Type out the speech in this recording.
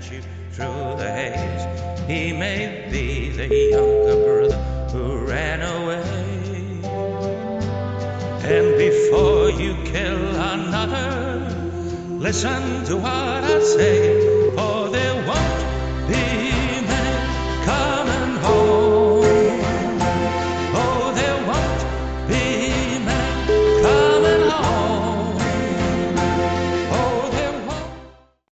catch you through the haze. He may be the younger brother who ran away. And before you kill another, listen to what I say.